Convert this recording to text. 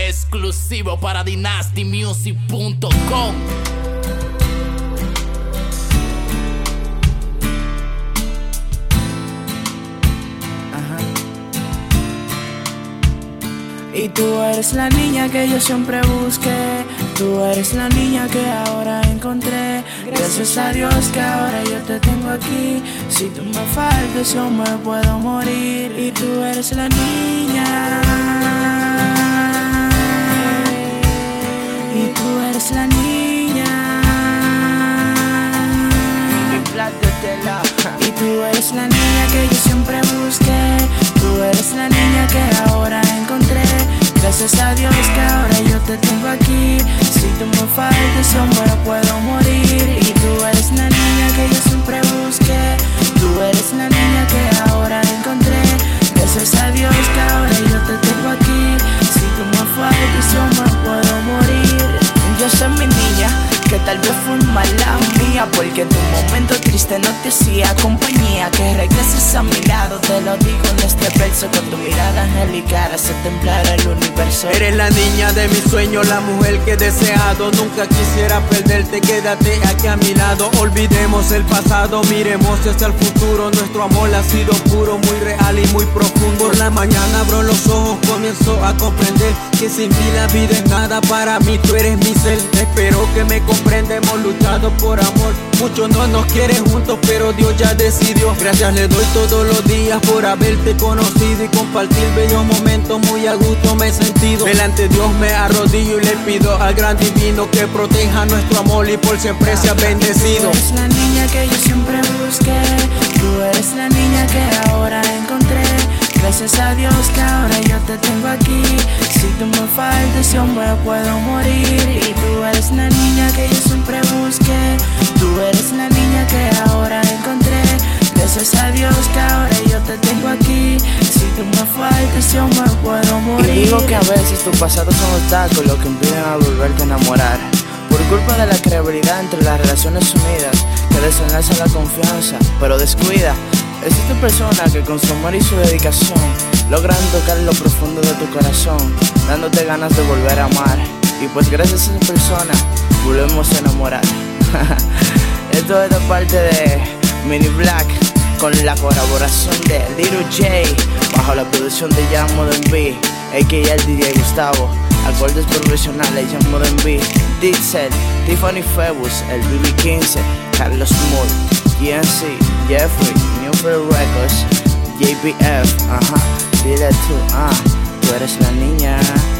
exclusivo para dynastymusic.com. Y tú eres la niña que yo siempre busqué. Tú eres la niña que ahora encontré. Gracias a Dios que ahora yo te tengo aquí. Si tú me faltas yo me puedo morir. Y tú eres la niña. Y tú eres la niña. Y tú eres la niña que yo siempre busqué. Tú eres la niña que ahora encontré. Gracias a Dios que ahora yo te tengo aquí. Si tú me faltas yo me puedo morir. Y tú eres la niña que yo siempre busqué. Tú eres la niña que ahora encontré. Gracias a Dios que ahora yo te tengo aquí. Si tú me faltas yo me puedo morir. Yo soy mi niña, que tal vez fue mala mía, porque en tu momento triste no te hacía compañía. Que regreses a mi lado, te lo digo en este verso. Con tu mirada angelical hace temblar el universo. Eres la niña de mi sueño, la mujer que he deseado. Nunca quisiera perderte, quédate aquí a mi lado. Olvidemos el pasado, miremos hacia el futuro. Nuestro amor ha sido puro, muy real y muy profundo. Por la mañana abro los ojos, comienzo a comprender que sin mí la vida es nada. Para mí tú eres mi ser. Espero que me comprenda, hemos luchado por amor. Muchos no nos quieren juntos, pero Dios ya decidió. Gracias le doy todos los días por haberte conocido y compartir bellos momentos. Muy a gusto me he sentido. Delante de Dios me arrodillo y le pido al gran divino que proteja nuestro amor y por siempre sea bendecido. Tú eres la niña que yo siempre busqué. Tú eres la niña que ahora encontré. Gracias a Dios que ahora yo te tengo aquí. Si tú me faltas yo me puedo morir. Y tú eres la niña que yo siempre busqué. Tú eres la niña que ahora encontré. Gracias a Dios que ahora yo te tengo aquí. Si tú me faltas yo me puedo morir. Y digo que a veces tu pasado son obstáculos que impiden a volverte a enamorar. Por culpa de la credibilidad entre las relaciones unidas, que desenlaza la confianza, pero descuida. Existen personas que con su amor y su dedicación logran tocar lo profundo de tu corazón, dándote ganas de volver a amar. Y pues gracias a esa persona volvemos a enamorar. Esto es de parte de Mini Black, con la colaboración de Little J, bajo la producción de Young Modern B, a.k.a. el DJ Gustavo. Acordes profesionales, Young Modern B, Dixel, Tiffany Febus, el BB15, Carlos Moore, GNC, Jeffrey, Newfield Records, JPF, dile tú, tú eres la niña.